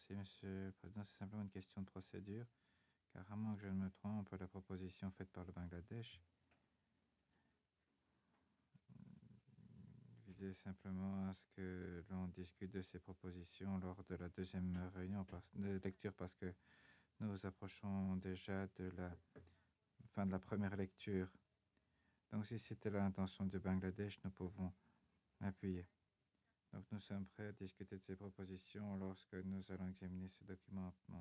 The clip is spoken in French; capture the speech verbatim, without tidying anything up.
Merci, Monsieur le Président. C'est simplement une question de procédure, car à moins que je ne me trompe, la proposition faite par le Bangladesh visait simplement à ce que l'on discute de ces propositions lors de la deuxième réunion de lecture, parce que nous approchons déjà de la fin de la première lecture. Donc si c'était l'intention du Bangladesh, nous pouvons appuyer. Donc nous sommes prêts à discuter de ces propositions lorsque nous allons examiner ce document.